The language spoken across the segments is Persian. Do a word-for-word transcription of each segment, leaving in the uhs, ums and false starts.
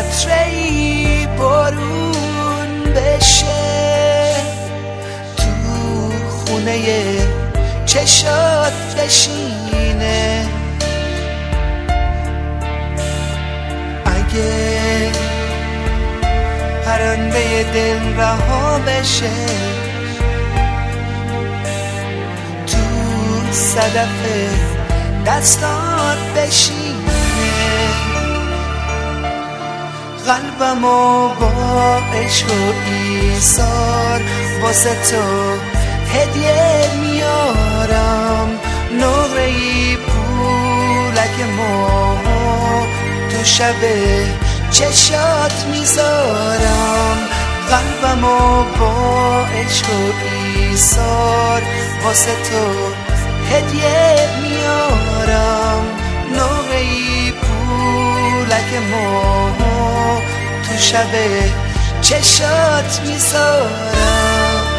قطره‌ای بارون بشه تو خونه چشات بشینه. اگه پرنده دل رها بشه تو صدف دستات بشینه. قلبمو با عشق و ایثار واسه تو هدیه میارم. نقره‌ای پولک ماهو تو شب چشات میذارم. قلبمو با عشق و ایثار واسه تو هدیه میارم. نقره‌ای پولک ماهو تو شب چشات میذارم.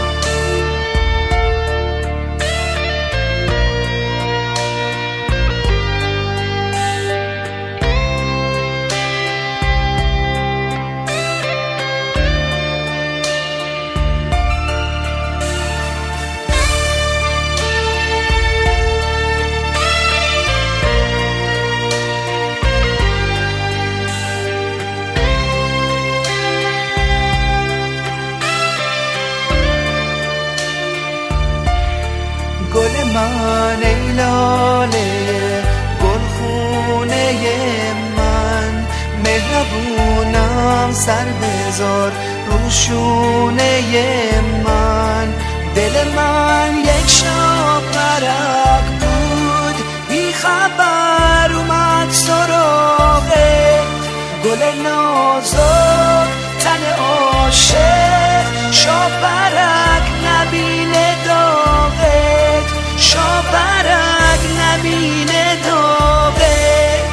گل من ای لاله گل خونه من، مهربونم سر بذار روشونه من. دل من یک شب غرق بود بی خبر اومد سراغت. گل نازک تن عاشق شاپرک نبینه داغت. شاپرک نبینه داغت.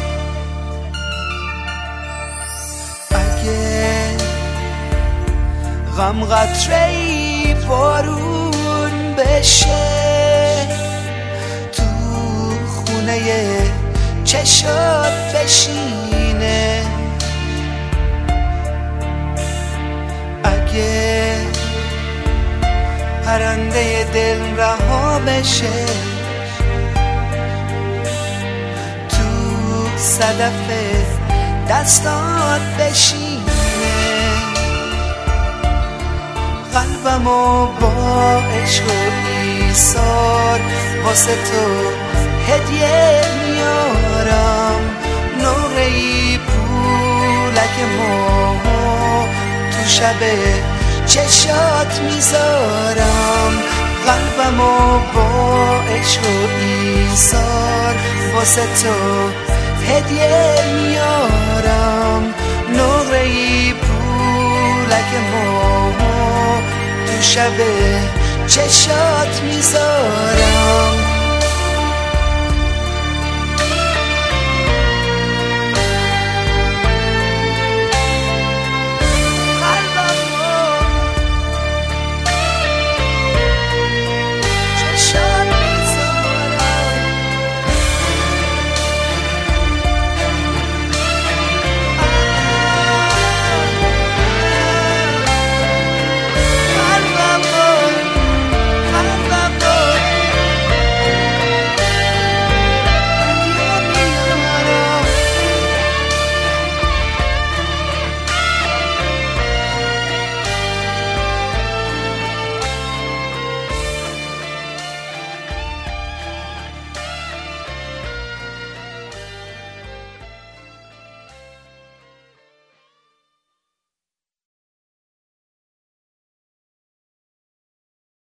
اگه غم قطره‌ای بارون بشه تو خونه چشات بشینه. اگه پرنده دل رها بشه تو صدف دستات بشینه. قلبمو با عشق و ایثار واسه تو هدیه میارم. نقره‌ای پولک ماهو تو شب چشات میذارم. قلبمو با عشق و ایثار واسه تو هدیه میارم. نقره‌ای پولک ماهو تو شب چشات میذارم.